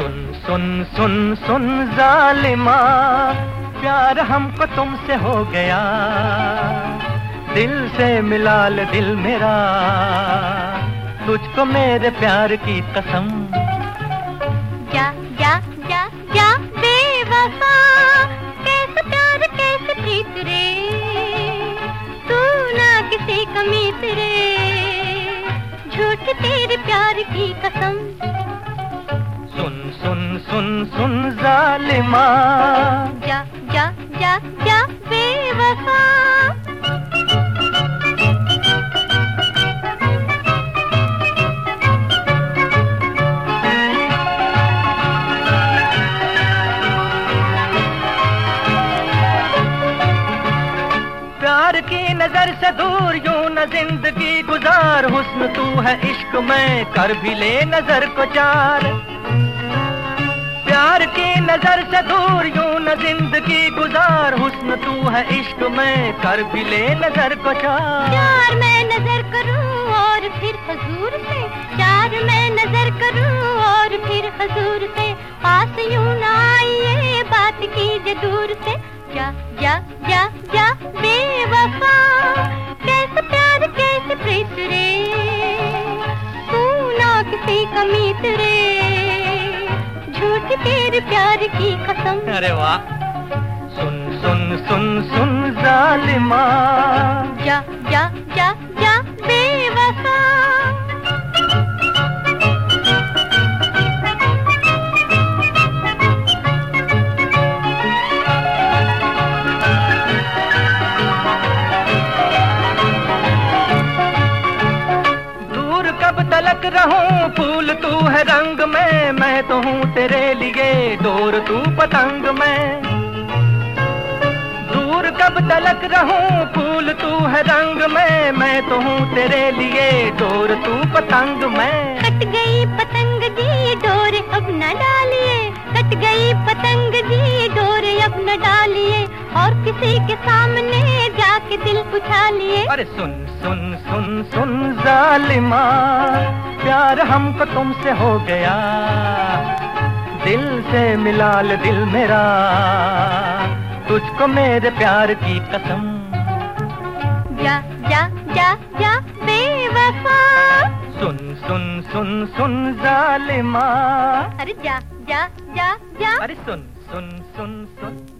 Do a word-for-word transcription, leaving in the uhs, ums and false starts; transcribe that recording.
सुन सुन सुन सुन जालिमा, प्यार हमको तुमसे हो गया, दिल से मिला ले दिल मेरा, तुझको मेरे प्यार की कसम। जा जा जा जा बेवफा, कैसे प्यार कैसे प्रीत रे, तू ना किसी कमीत रे, झूठ तेरे प्यार की कसम। सुन सुन सुन सुन जालिमा, जा जा जा जा बेवफा। प्यार की नजर से दूर यूं न जिंदगी गुजार, हुस्न तू है इश्क में कर भी ले नजर को चार। प्यार की नजर से दूर यूं न जिंदगी गुजार, हुस्न तू है इश्क में कर भी ले नजर को चार। चार मैं नजर करूं और फिर हुजूर से, चार मैं नजर करूं और फिर हुजूर से, पास यूं न आइए बात कीजिए दूर से। जा जा जा जा बेवफा, कैसे प्यार कैसे प्रीत रे, तू ना किसी कमीत रे, झूठ तेरे प्यार की कसम। अरे वाह। सुन सुन सुन सुन जालिमा, जा जा जा जा बेवफा। कब तलक रहूं फूल तू है रंग में, मैं तो हूँ तेरे लिए डोर तू पतंग में। दूर कब तलक रहूं फूल तू है रंग में, मैं तो हूँ तेरे लिए डोर तू पतंग में। कट गई पतंग जी डोर अब न डालिए, कट गई पतंग जी डोर अब न डालिए, और किसी के सामने जाके दिल उछालिए। अरे सुन सुन सुन सुन जालिमा, प्यार हमको तुमसे हो गया, दिल से मिला ले दिल मेरा, तुझको मेरे प्यार की कसम। जा जा जा जा बेवफा। सुन सुन सुन सुन जालिमा, अरे जा जा जा जा। अरे सुन सुन सुन सुन